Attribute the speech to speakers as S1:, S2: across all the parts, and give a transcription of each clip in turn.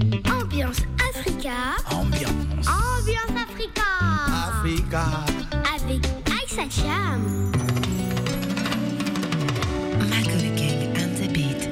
S1: Ambiance Africa.
S2: Ambiance
S1: Africa. Avec Aïssa Cham.
S3: Macaulay King and the Beat.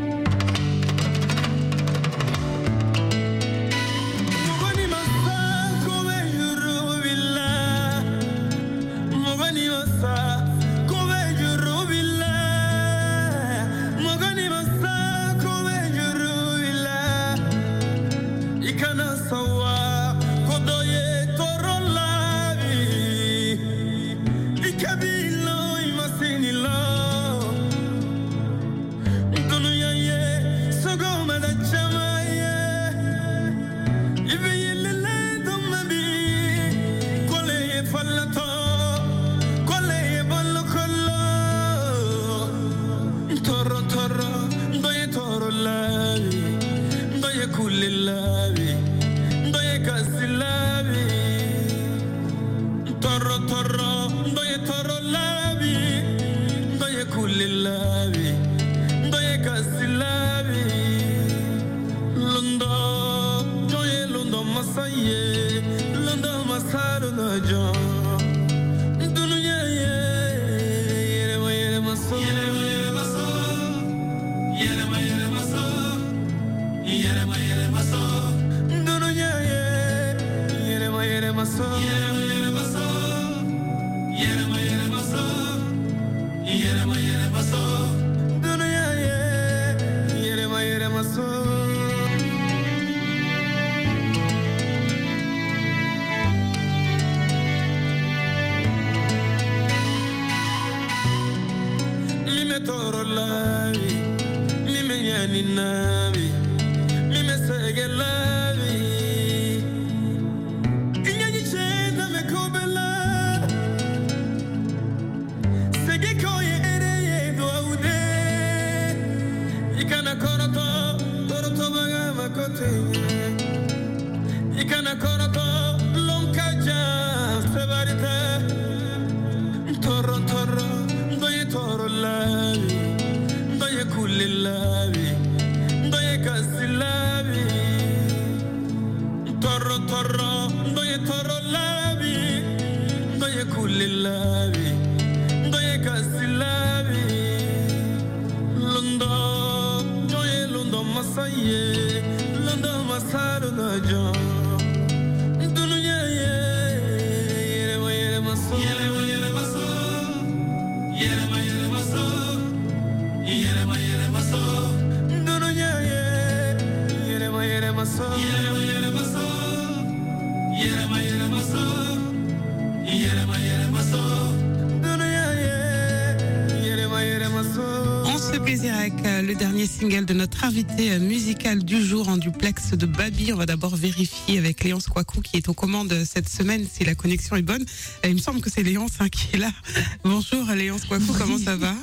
S3: Le dernier single de notre invité musical du jour en duplex de Babi. On va d'abord vérifier avec Léonce Kouakou qui est aux commandes cette semaine si la connexion est bonne. Il me semble que c'est Léonce qui est là. Bonjour Léonce Kouakou, comment ça va?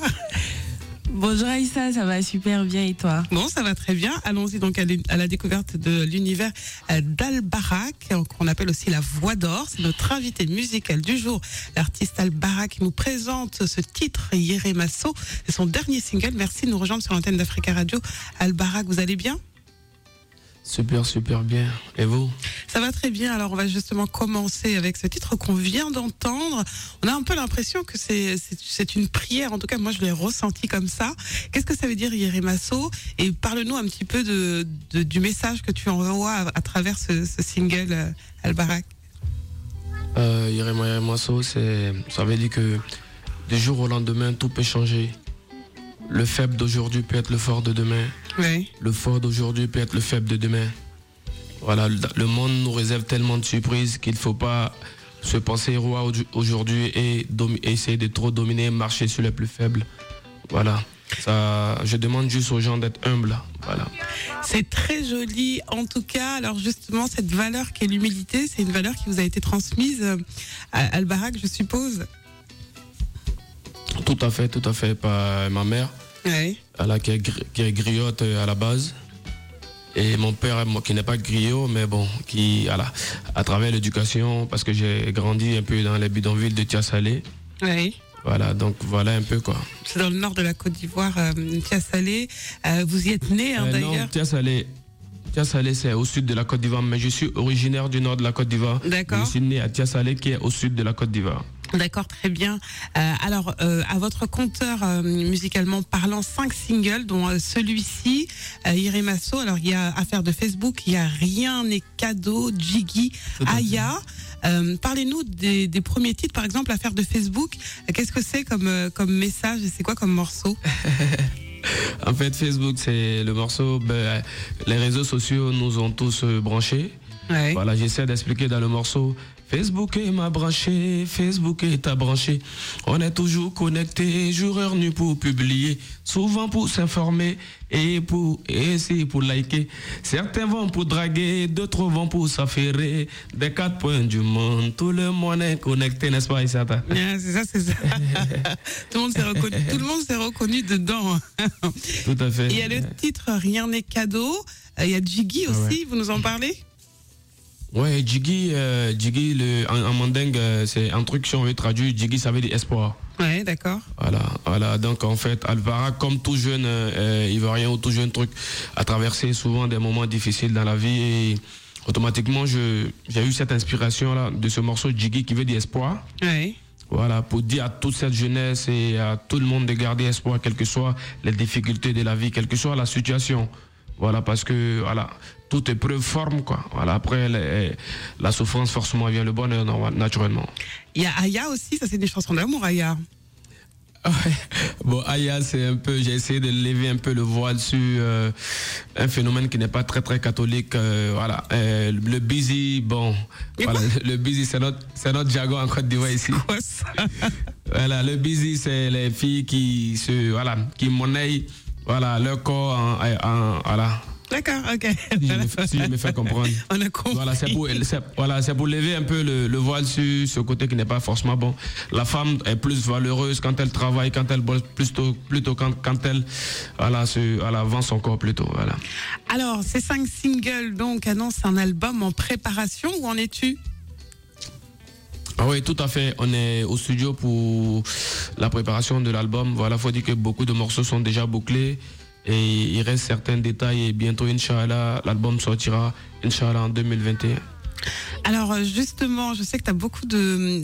S4: Bonjour Aïssa, ça va super bien et toi?
S2: Bon, ça va très bien. Allons-y donc à la découverte de l'univers d'Al Barak, qu'on appelle aussi la Voix d'Or. C'est notre invité musical du jour. L'artiste Al Barak nous présente ce titre, Yéré Masso. C'est son dernier single. Merci de nous rejoindre sur l'antenne d'Africa Radio. Al Barak, vous allez bien?
S5: Super bien. Et vous?
S2: Ça va très bien. Alors, on va justement commencer avec ce titre qu'on vient d'entendre. On a un peu l'impression que c'est une prière. En tout cas, moi, je l'ai ressenti comme ça. Qu'est-ce que ça veut dire, Yéré Masso? Et parle-nous un petit peu du message que tu envoies à travers ce single, Al Barak.
S5: Yéré Masso, ça veut dire que du jour au lendemain, tout peut changer. Le faible d'aujourd'hui peut être le fort de demain.
S2: Oui.
S5: Le fort d'aujourd'hui peut être le faible de demain. Voilà, le monde nous réserve tellement de surprises qu'il ne faut pas se penser roi aujourd'hui et essayer de trop dominer, marcher sur les plus faibles. Voilà. Ça, je demande juste aux gens d'être humbles. Voilà.
S2: C'est très joli, en tout cas. Alors justement, cette valeur qui est l'humilité, c'est une valeur qui vous a été transmise à Al Barak, je suppose.
S5: Tout à fait, par ma mère.
S2: Oui.
S5: Qui est griotte à la base. Et mon père, qui n'est pas griot, mais bon, qui, à travers l'éducation, parce que j'ai grandi un peu dans les bidonvilles de Tiasalé.
S2: Oui.
S5: Voilà, donc voilà un peu quoi.
S2: C'est dans le nord de la Côte d'Ivoire, Tiasalé. Vous y êtes né, d'ailleurs.
S5: Non, Tiasalé. Tiasalé, c'est au sud de la Côte d'Ivoire, mais je suis originaire du nord de la Côte d'Ivoire.
S2: D'accord.
S5: Je suis né à Tiasalé, qui est au sud de la Côte d'Ivoire.
S2: D'accord, très bien. Alors, à votre compteur, musicalement parlant, 5 singles, dont celui-ci, Iremasso. Alors, il y a Affaire de Facebook, il y a Rien n'est cadeau, Jiggy, Aya. Parlez-nous des premiers titres, par exemple, Affaire de Facebook. Qu'est-ce que c'est comme message et c'est quoi comme morceau?
S5: En fait, Facebook, c'est le morceau. Les réseaux sociaux nous ont tous branchés.
S2: Ouais.
S5: Voilà, j'essaie d'expliquer dans le morceau. Facebook m'a branché, Facebook t'a branché. On est toujours connecté, jour heure nuit pour publier, souvent pour s'informer et essayer pour liker. Certains vont pour draguer, d'autres vont pour s'affairer. Des 4 points du monde, tout le monde est connecté, n'est-ce pas, Issata?
S2: Yeah, c'est ça, c'est ça. Tout le monde s'est reconnu dedans.
S5: Tout à fait.
S2: Il y a le titre Rien n'est cadeau. Il y a Jiggy aussi, ouais. Vous nous en parlez?
S5: Ouais, Jiggy, en mandingue, c'est un truc, si on veut traduire, Jiggy, ça veut dire espoir.
S2: Ouais, d'accord.
S5: Voilà. Donc, en fait, Alvara, comme tout jeune Ivoirien ou tout jeune truc, a traversé souvent des moments difficiles dans la vie et automatiquement, j'ai eu cette inspiration-là de ce morceau Jiggy qui veut dire espoir.
S2: Ouais.
S5: Voilà, pour dire à toute cette jeunesse et à tout le monde de garder espoir, quelles que soient les difficultés de la vie, quelle que soit la situation. Voilà, parce que, voilà, toute épreuve forme, quoi. Voilà, après, la souffrance, forcément, vient le bonheur, naturellement.
S2: Il y a Aya aussi, ça c'est des chansons d'amour, Aya.
S5: Ouais. Bon, Aya, c'est un peu, j'ai essayé de lever un peu le voile sur un phénomène qui n'est pas très, très catholique. Voilà, le busy, bon, voilà, le busy, c'est notre jargon en Côte d'Ivoire ici.
S2: Quoi ça?
S5: Voilà, le busy, c'est les filles qui monnaient, voilà, leur corps voilà.
S2: D'accord, ok.
S5: Si je me fais comprendre.
S2: On a compris.
S5: Voilà, c'est pour lever un peu le voile sur ce côté qui n'est pas forcément bon. La femme est plus valeureuse quand elle travaille, quand elle bosse, plutôt quand elle vend son corps plutôt. Voilà.
S2: Alors, ces 5 singles donc annoncent un album en préparation. Où en es-tu?
S5: Ah oui, tout à fait. On est au studio pour la préparation de l'album. Voilà, faut dire que beaucoup de morceaux sont déjà bouclés. Et il reste certains détails et bientôt, Inch'Allah, l'album sortira, Inch'Allah, en 2021.
S2: Alors justement, je sais que tu as beaucoup de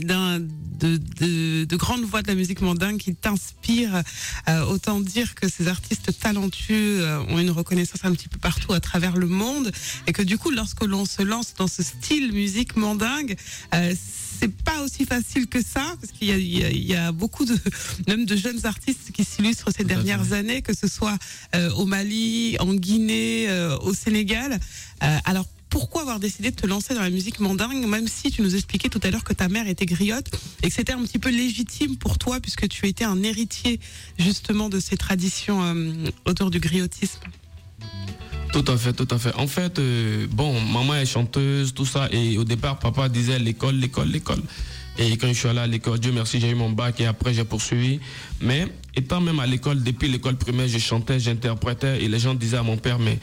S2: grandes voix de la musique mandingue qui t'inspirent. Autant dire que ces artistes talentueux ont une reconnaissance un petit peu partout à travers le monde. Et que du coup, lorsque l'on se lance dans ce style musique mandingue, c'est pas aussi facile que ça, parce qu'il y a beaucoup même de jeunes artistes qui s'illustrent ces dernières années, que ce soit au Mali, en Guinée, au Sénégal. Alors, pourquoi avoir décidé de te lancer dans la musique mandingue, même si tu nous expliquais tout à l'heure que ta mère était griotte et que c'était un petit peu légitime pour toi, puisque tu étais un héritier justement de ces traditions autour du griotisme?
S5: Tout à fait. En fait, maman est chanteuse, tout ça, et au départ, papa disait l'école. Et quand je suis allé à l'école, Dieu merci, j'ai eu mon bac et après j'ai poursuivi. Mais étant même à l'école, depuis l'école primaire, je chantais, j'interprétais et les gens disaient à mon père, mais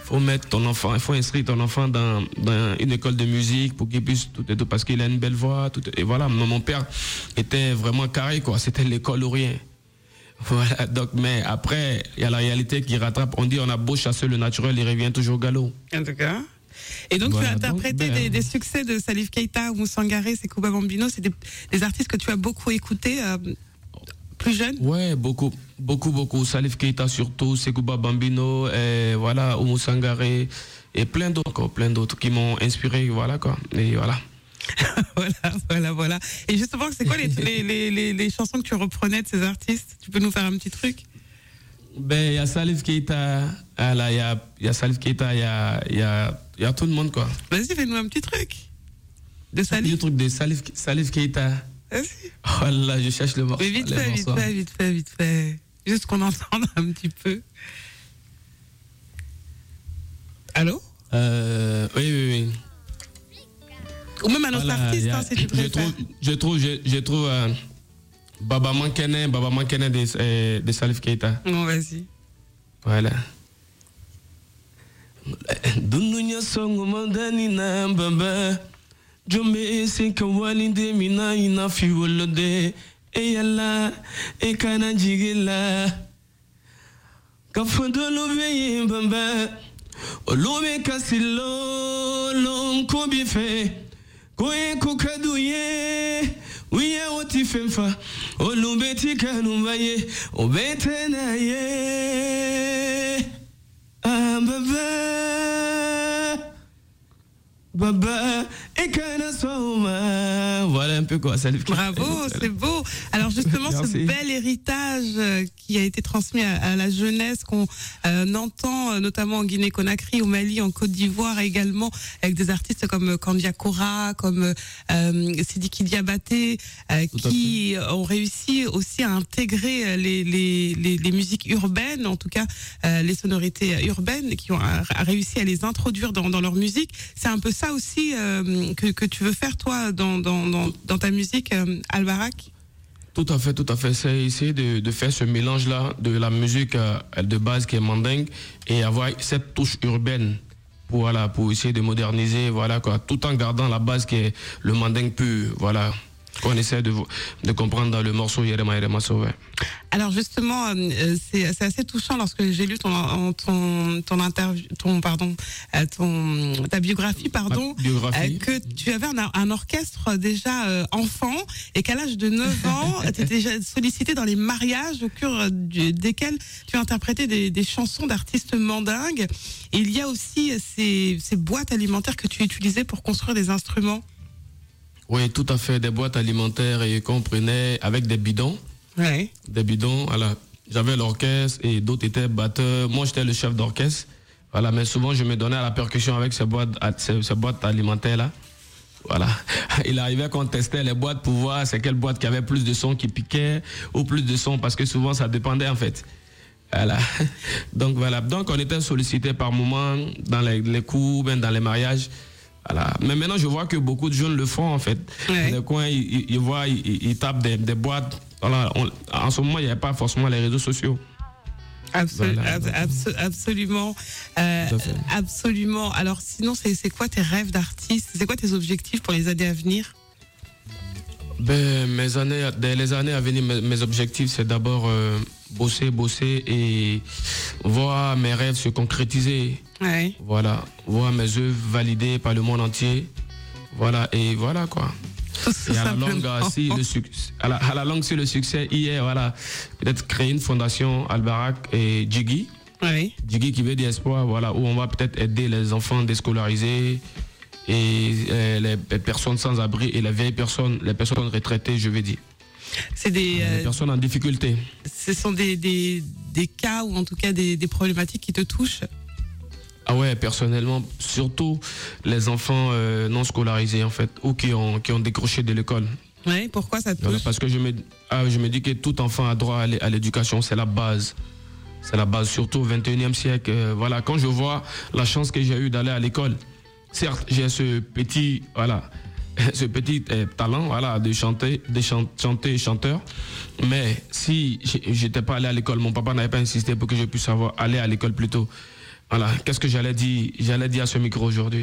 S5: il faut inscrire ton enfant dans une école de musique pour qu'il puisse tout et tout, parce qu'il a une belle voix. Et voilà, mon père était vraiment carré, quoi. C'était l'école ou rien. Voilà, donc, mais après, il y a la réalité qui rattrape. On dit on a beau chasser le naturel, il revient toujours au galop.
S2: En tout cas. Et donc, voilà, tu as interprété des succès de Salif Keita, Moussa Ngaré, Sekouba Bambino. C'est des artistes que tu as beaucoup écoutés plus jeunes? Ouais,
S5: beaucoup. Salif Keita surtout, Sekouba Bambino, voilà, Moussa Ngaré, et plein d'autres qui m'ont inspiré, voilà quoi. Et voilà.
S2: Voilà. Et justement, c'est quoi les chansons que tu reprenais de ces artistes? Tu peux nous faire un petit truc?
S5: Il y a Salif Keita, il y a Salif Keita, il y a tout le monde, quoi.
S2: Vas-y, fais-nous un petit truc de Salif.
S5: Le truc de Salif Keita.
S2: Vas-y.
S5: Oh là, je cherche le morceau.
S2: Mais vite fait. Juste qu'on entende un petit peu. Allô?
S5: Oui.
S2: Ou même un autre artiste, si tu préfères.
S5: Je trouve Baba Mankene de Salif Keita.
S2: Bon, vas-y.
S5: Voilà. Dununya songo mandani na baba Jombe se kawali de mina ina fiwolode e yalla e kana jigila Kafondo lo beye baba Olome kasilo long combien fait. Koye kokadouye. Oui, on t'y fait fa. Olumbe tika numbaye. Obetenaye. Ah, Baba, et voilà un peu quoi.
S2: Bravo, c'est beau. Alors justement, ce bel héritage qui a été transmis à la jeunesse qu'on entend notamment en Guinée-Conakry, au Mali, en Côte d'Ivoire également, avec des artistes comme Kandia Kora, comme Sidiki Diabaté, qui ont réussi aussi à intégrer les musiques urbaines, en tout cas les sonorités urbaines, qui ont réussi à les introduire dans leur musique. C'est un peu ça aussi que tu veux faire toi dans ta musique, Albarak?
S5: Tout à fait. C'est essayer de faire ce mélange-là de la musique de base qui est mandingue et avoir cette touche urbaine pour essayer de moderniser, voilà quoi, tout en gardant la base qui est le mandingue pur, voilà, qu'on essaie de comprendre dans le morceau Yerema Yerema Sauvé.
S2: Alors justement, c'est assez touchant lorsque j'ai lu ta biographie, que tu avais un orchestre déjà enfant et qu'à l'âge de 9 ans, tu étais déjà sollicité dans les mariages au cours desquels tu interprétais des chansons d'artistes mandingues. Et il y a aussi ces boîtes alimentaires que tu utilisais pour construire des instruments.
S5: Oui, tout à fait, des boîtes alimentaires et qu'on prenait avec des bidons.
S2: Ouais.
S5: Des bidons, voilà. J'avais l'orchestre et d'autres étaient batteurs. Moi, j'étais le chef d'orchestre. Voilà, mais souvent, je me donnais à la percussion avec ces boîtes alimentaires-là. Voilà. Il arrivait qu'on testait les boîtes pour voir c'est quelle boîte qui avait plus de son qui piquait ou plus de son parce que souvent, ça dépendait en fait. Voilà. Donc, voilà. Donc, on était sollicité par moments dans les cours, même dans les mariages. Voilà. Mais maintenant, je vois que beaucoup de jeunes le font en fait.
S2: Ouais.
S5: Dans les coins, ils tapent des boîtes. Voilà. En ce moment, il n'y a pas forcément les réseaux sociaux.
S2: Absolument. Absolument. Alors sinon, c'est quoi tes rêves d'artiste? C'est quoi tes objectifs pour les années à venir?
S5: Les années à venir, mes objectifs, c'est d'abord bosser et voir mes rêves se concrétiser.
S2: Ouais.
S5: Voilà, voir mes œuvres validées par le monde entier. Voilà, et voilà quoi. Et à la longue, si le succès y est, voilà, peut-être créer une fondation Albarak et Djigui.
S2: Oui.
S5: Djigui qui veut des espoirs, voilà, où on va peut-être aider les enfants déscolarisés et les personnes sans abri et les vieilles personnes, les personnes retraitées, je veux dire.
S2: C'est des
S5: personnes en difficulté.
S2: Ce sont des cas ou en tout cas des problématiques qui te touchent.
S5: Ah ouais, personnellement, surtout les enfants non scolarisés en fait, ou qui ont décroché de l'école.
S2: Oui, pourquoi ça te touche?
S5: Voilà, parce que je me dis que tout enfant a droit à l'éducation, c'est la base. C'est la base, surtout au 21e siècle. Voilà, quand je vois la chance que j'ai eue d'aller à l'école, certes, j'ai ce petit talent, voilà, de chanter chanteur. Mais si j'étais pas allé à l'école, mon papa n'avait pas insisté pour que je puisse aller à l'école plus tôt. Voilà, qu'est-ce que j'allais dire à ce micro aujourd'hui.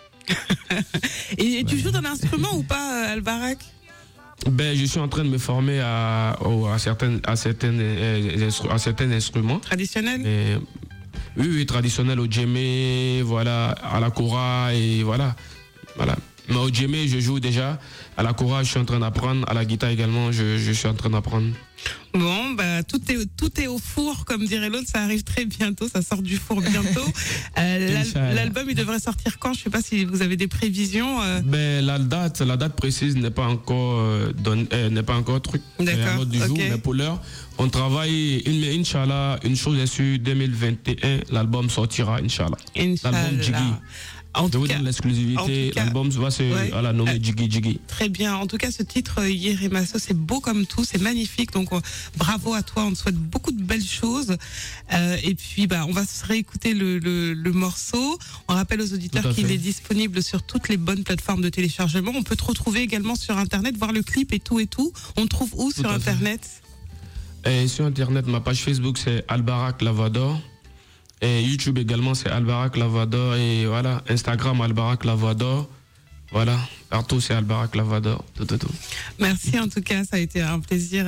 S2: Et tu joues d'un instrument ou pas, Albarak?
S5: Je suis en train de me former à certains instruments.
S2: Traditionnels?
S5: Oui, traditionnels, au djemé, voilà, à la kora et voilà. Mais au djemé, je joue déjà. À la kora, je suis en train d'apprendre. À la guitare également, je suis en train d'apprendre.
S2: Bon, tout est au four, comme dirait l'autre. Ça arrive très bientôt. Ça sort du four bientôt. L'album, il devrait sortir quand? Je ne sais pas si vous avez des prévisions.
S5: La date précise n'est pas encore truc.
S2: D'accord.
S5: Du jour, mais pour l'heure, on travaille. Inch'Allah, une chose est sûre, 2021, l'album sortira, Inch'Allah. L'album Djigui. Je vous donne l'exclusivité, l'album va se nommer Djigui.
S2: Très bien. En tout cas, ce titre, Yeremaso, c'est beau comme tout, c'est magnifique. Donc, bravo à toi. On te souhaite beaucoup de belles choses. Et puis, on va se réécouter le morceau. On rappelle aux auditeurs qu'il est disponible sur toutes les bonnes plateformes de téléchargement. On peut te retrouver également sur Internet, voir le clip et tout. On te trouve où sur Internet?
S5: Et sur Internet, ma page Facebook, c'est Albarak Lavador. Et YouTube également, c'est Albarak Lavador. Et voilà, Instagram, Albarak Lavador. Voilà, partout c'est Albarak Lavador, tout.
S2: Merci en tout cas, ça a été un plaisir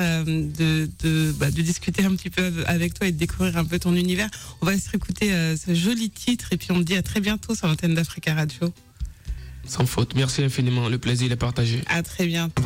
S2: de discuter un petit peu avec toi et de découvrir un peu ton univers. On va se réécouter ce joli titre et puis on te dit à très bientôt sur l'antenne d'Africa Radio.
S5: Sans faute, merci infiniment, le plaisir est partagé.
S2: À très bientôt.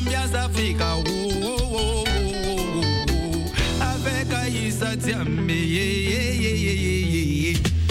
S6: Avec Aïssa Tiamé.